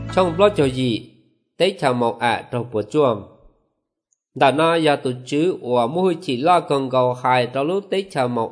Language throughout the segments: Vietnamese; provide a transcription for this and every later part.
trong blog cho gì tế chào màu trong bộ chuông đã nói giờ tụi chữ và mỗi chỉ lo cần cầu hài trong lúc tế chào màu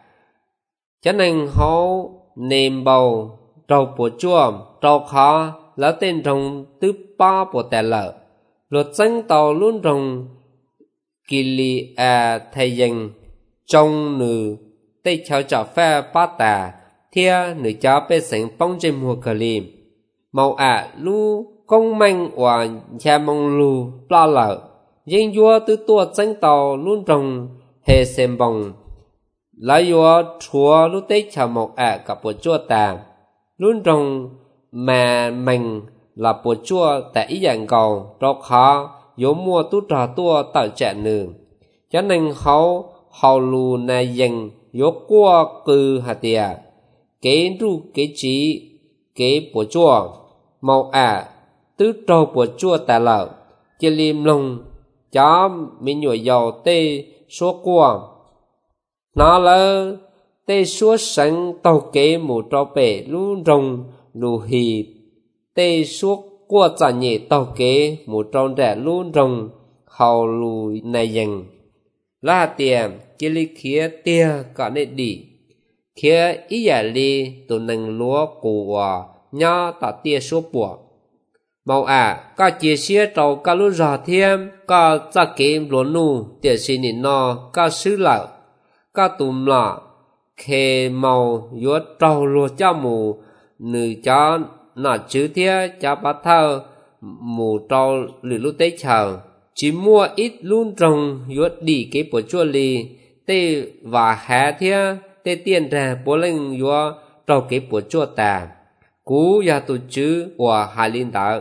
cho nên họ nêm bầu trong bộ chuông trong khó là tên trong thứ ba bộ tài lợ luật danh tàu luôn trong kỳ lì thầy dành trong nữ tế chào trả phê bát tà thia nữ cháu bê sánh bóng trên mùa cờ lìm màu lu công manh và nhà mong lu la lợ nhưng vua từ tua danh tàu luôn trong hệ xem bóng lại vua chúa lúc tế chào màu cả bộ chua tà luôn trong mà mình là bộ chua tại ý dạng cầu đó khó yếu mua tu trò tua tạo trẻ nữ cho nên hầu lù này dành yếu qua cư hạt tìa kế ru kế trí kế bộ chua màu tứ trâu bộ chua tà lợ chỉ liêm lông chó mình nhồi dầu tê số qua nó là tê số sẵn tàu kế một trâu bể luôn rồng lù hì tê số qua trả nhẹ tàu kế một trâu trẻ luôn rồng hầu lù này dành là tiền chỉ lý khía tia cả nên đi khía ý giả li tụ nâng lúa của nhỏ ta tia số bộ màu các chia sẻ trâu các lúc rõ thêm các gia kiếm lúa nụ tiền xin nị no các sứ lợ các tùm lọ khê màu yuốt trâu lúa cho mù nữ cho nọ chứ thế cho bắt thơ mù trâu lửa lúc tế chờ chỉ mua ít luôn trồng yuốt đi cái bộ chua lì tê và há thế tê tiền ra bố lên yuốt trâu cái bộ chua tà cú ya tụ chữ của hai linh đạo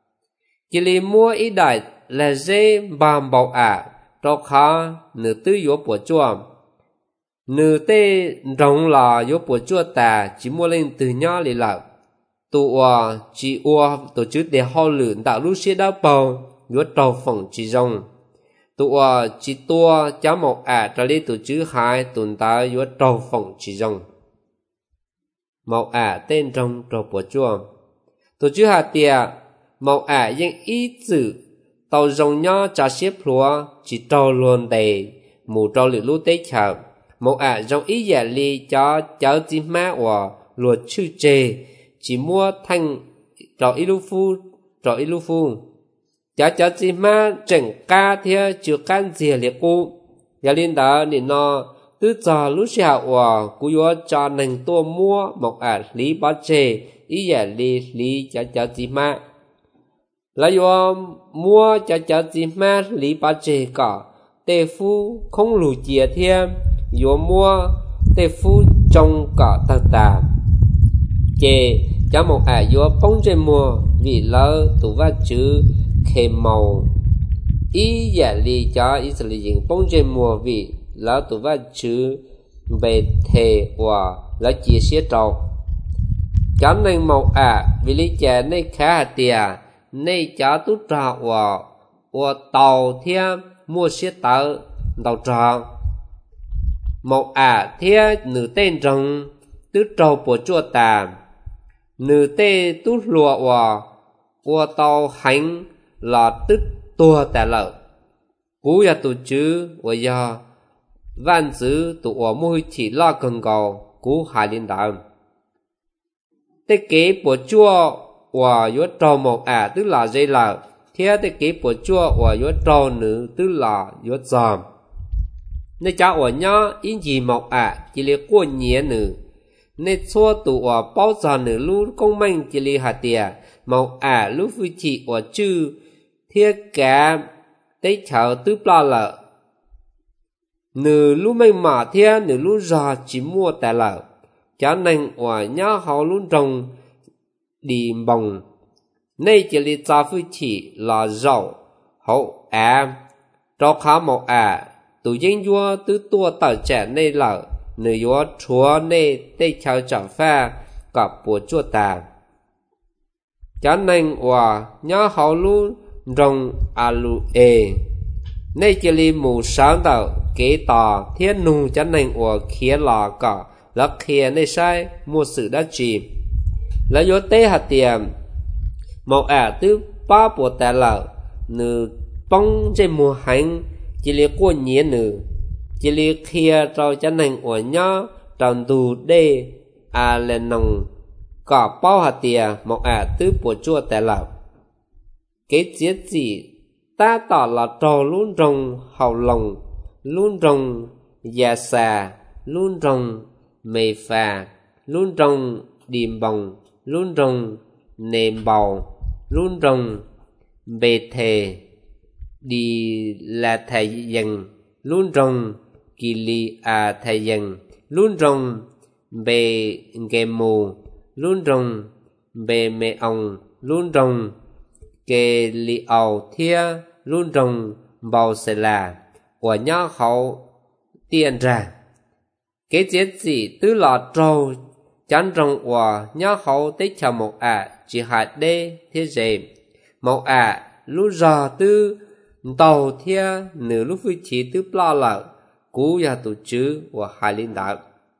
chỉ li mua ít đại là dễ bàm bầu trâu khó nửa tư yuốt bộ chua nửa tê rồng là yuốt bộ chua tà chỉ mua lên từ nhỏ lì lợ tụ chỉ tổ chức để họ lượn tạo lúc xe đá bầu yuốt trâu phỏng chỉ rồng tụ chỉ tua cháu một trở đi tổ chức hai tuần ta yuốt trâu phỏng chỉ rồng một tên trong trâu bộ chua tổ chức hạt tiề một những ý chữ tàu rồng nhỏ trả xếp lúa chỉ trâu luôn đầy mù trâu lượn lúc tế chợ một rồng ý giả ly cho cháu chim má và luật chư chê chỉ mua thanh trò ilu phu cháu chim má chẳng ca theo chưa can gì liệt cô giả liên đó nên nó từ giờ lúc xưa và cú yo cho nên tôi mua một lý bát chê ý giả lý cháu chim má là yo mua cháu chim má lý bát chê cả tê phu không lù chia thêm yo mua tê phu trong cả tà chê cho một yo bóng trên mùa vì lỡ tụ vắt chữ khê màu ý giả lý cho ý xử lý dính bóng trên mùa vì lỡ tụ vắt chữ về thề và lỡ chia sẻ trâu cho nên một vì lý chè này khá hạt tìa này cho tú trò và tàu thêm mua xe tờ tàu trò một thế nữ tên trong tứ trâu bộ chua tà nữ tê tú lùa và tàu hành là tức tua tà lợ cú ya tụ chữ và ya văn chữ tụ ở môi chỉ lo cần cầu cú hai liên đạo tê kế bộ chua và yuốt trâu một tức là dây lợ thế tê kế bộ chua và yuốt trâu nữ tức là yuốt giòm nên cháu ở nhỏ in gì một chỉ là qua nhẹ nữ nên xua tụ ở bao giờ nữ lúc công minh chỉ là hạt tiền một lúc vui chị ở chư thiết cả tế chào tứ ba lợ nữ lúc mình mà thế nữ lúc giờ chỉ mua tài lợ cho nên ở nhỏ họ luôn trồng đi bồng nên chỉ là cho vui chị là giàu hậu cho khá một tụ dân vua tứ tua tờ trẻ này lợ nữ vua chúa này tê chào chẳng pha cả bộ chua tà cho nên và nhớ hậu luôn rồng alu này chỉ li mù sáng tạo kế tỏ thiên nụ cho nên và khía lò cả là khía này sai mua sự đã chìm là vua tê hạt tiền một tư ba bộ tà lợ nữ bông trên mùa hành chỉ liệt của nhía nữ chỉ liệt kia cho chân hành của nhau tròn đủ đê lên nòng có bao hạt tiền một tư bộ chua tà lợ cái chết gì ta tỏ là trò luôn rồng hậu lòng luôn rồng già xà luôn rồng mề phà luôn rồng điềm bồng luôn rồng nềm bầu luôn rồng bề thề đi là thầy dần luôn rồng kỳ lì thầy dần luôn rồng bề nghề mù luôn rồng bề mẹ ông luôn rồng kê lì ầu thia luôn rồng bầu sẽ là của nhau hậu tiền ra cái chết gì tứ lọ trâu chán rồng của nhau hậu tích chào một chỉ hạt đê thế dễ một lúc giờ tư tàu thia nửa lúc vui chỉ tư lo lợ cú ya tổ chức của hai linh đạo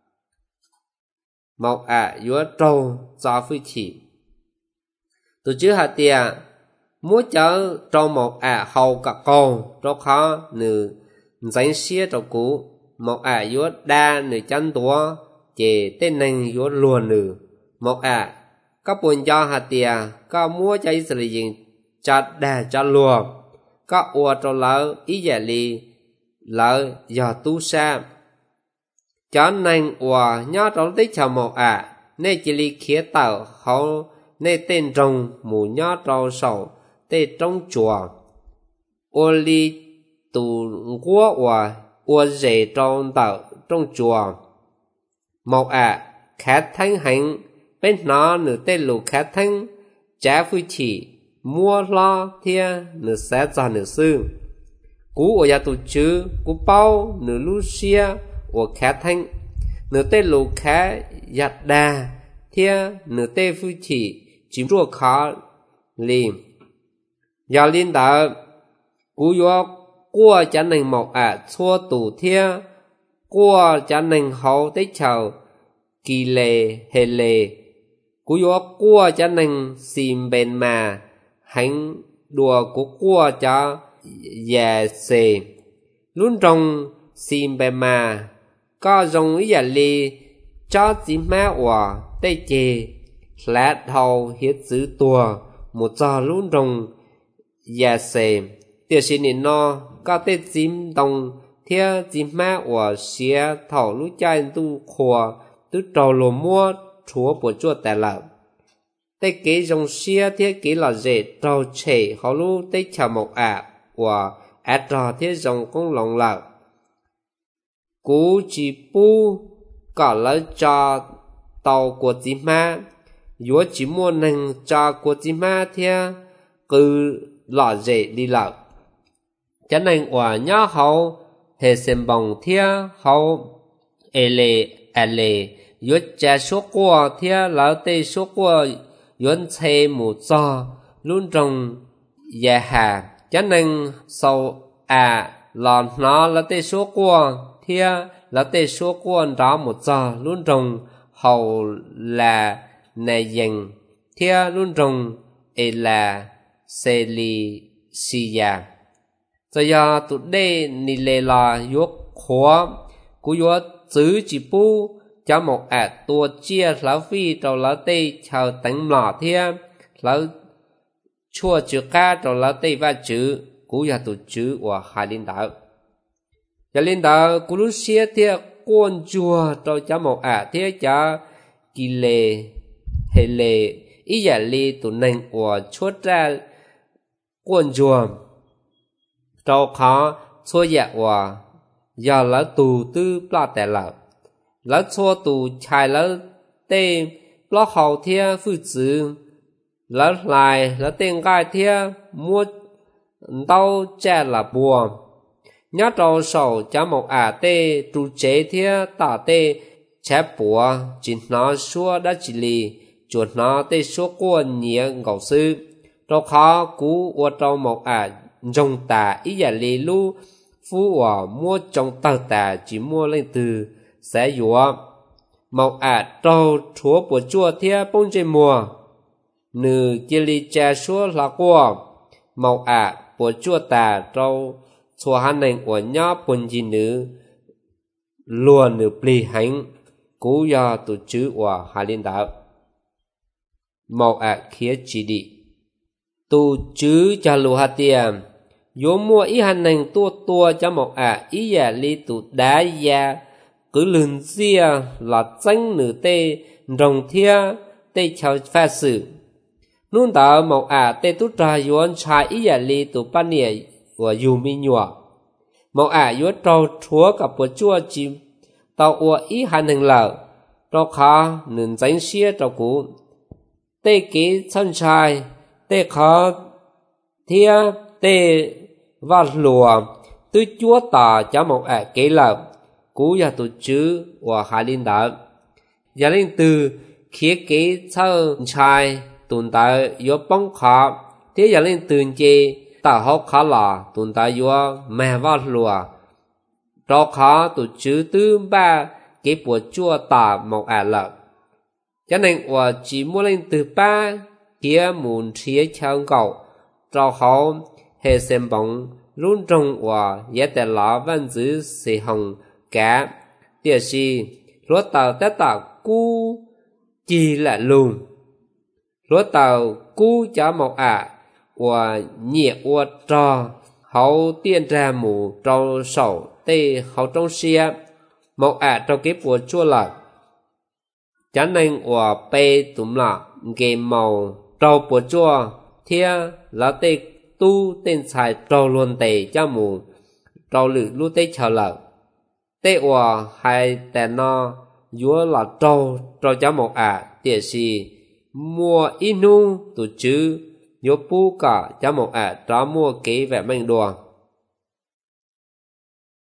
một yếu trâu cho vui chỉ tổ chức hạt tiền muốn chở trong một hậu cả con cho khó nửa danh xía cho cú một yếu đa nửa chân tua chỉ tên năng yếu luôn nửa một các buồn cho hạt tiền các mua cho Israel chặt đà chặt lùa các ua cho lỡ ý giả lì lỡ giờ tu sa cho nên ua nhớ trong tích chào một nên chỉ li khía tàu hậu nên tên rồng mù nhớ trong sầu tên trong chùa ua li tù quốc ua dễ trong tàu trong chùa một khát thanh hành bên nó nửa tên lù khát thanh trả phu chỉ mua lo thia nửa sẽ cho nửa sư cú ở nhà tổ chức cú bao nửa Lucia ở khát thanh nửa tên lù khá giặt đà thia nửa tên phu chỉ rùa khó liền giờ liên đạo cú yo qua trả nền một xua tù thia qua trả nền hậu tích chào kỳ lệ hệ lệ cú yo qua trả nền xìm bền mà hành đùa của qua cho già xề luôn trong xìm bền mà có dòng ý giả lì cho chỉ má hòa tê chê lát hầu hiết giữ tùa một giờ luôn trong già xề tiểu sĩ nền no có tê chím đồng theo chỉ má hòa xía thảo lúc chai tu khua tu trầu lùa mua chúa bộ chua tè lợn tê kế dòng xia thiết kế là dễ trâu trẻ họ lưu tê chào một và trò thiết dòng con lòng lợn cú chỉ bu cả lấy cho tàu của chị ma yếu chỉ muốn nâng cho của chị ma thiết cứ lọ dễ đi lợn cho nên và nhớ hậu hệ xem bằng thiết hậu lệ yếu trả số của thiết lão tê số của yuan chế một giờ luôn trong nhà hà cho nên sau là nó là tê số của thia là tê số của đó một giờ luôn trong hầu là này dần thia luôn trong là xe li xì ya giờ giờ tụi đây nì lệ là yuộc khó cú yuộc chữ chỉ bu cho một tua chia lão phi trầu lão tây chào tánh lọ thia lão chua chữ ca trầu lão tây và chữ cú ya tụ chữ của hai linh đạo cho linh đạo cú lúc xia thia quân chùa trầu cho một thia cho kỳ lệ hệ lệ ý giả li tụ nành của chua ra quân chùa trầu khó chua dạ của giờ lão tù tư plọ tè lão lão chua tù chài lão tê lo hậu thia phu tử lão lại lão tên gai thia mua đau cha là bùa nhớ trâu sầu cho một tê tru chế thia tả tê chép bùa chỉ nó xua đã chỉ lì chuột nó tê xua của nhía ngầu sư trâu khó cú của trâu một dòng tà ý giả lì lu phu ở mua trong tờ tà chỉ mua lên từ sẽ dùa một trâu chúa của chùa thia bông trên mùa nữ chia li cha số là qua màu bộ chua tà trâu chùa hắn nành của nhó bồn gì nữ lùa nữ bì hành cú do tụ chữ của Hà Liên Đạo màu khía chỉ đi tụ chữ cho lùa hà tiềm vô mua ý hành nành tua cho màu ý giả li tụ đá gia cứ lưng xia là danh nữ tê rồng thia tê chào phá sự nôn tạo màu tê tút ra yuan trai ý giả li tụ ban nịa của dù mi nhọ màu yuan trâu chúa gặp bộ chua chim tàu ua ý hành nành lợ trâu khá nền danh xia trâu cũ tê ký chân trai tê khó thia tê và lùa tư chúa tà cho màu kế lợ cú ya tổ chữ của Hà Linh Đạo gia linh từ khía kế chân trai tồn tại yếu bóng khó thế gia linh từ chê tạo hốc khó là tồn tại yếu mẹ và lùa đó khó tổ chữ tư ba kế bộ chua tà màu lợ cho nên của chỉ mua lên từ ba kia muốn chia chào cầu cho họ hệ xem bóng luôn trong của giá tệ lá văn dữ sẽ hồng cả địa sĩ lúa tàu tất tạo cú chỉ là lùn lúa tàu cú cho màu và nhẹ và trò hậu tiên ra mù trâu sầu tê hậu trong xe màu trong cái bộ chua lạc cho nên và bê tùm là cái màu trâu bộ chua thia là tê tu tên xài trâu luôn tê cho mù trâu lự lưu tê chào lạc tê hòa hai tè no dúa là trâu cho một địa sĩ mua inu tổ chữ dúa pu cả cho một cho mua kế vẻ mình đùa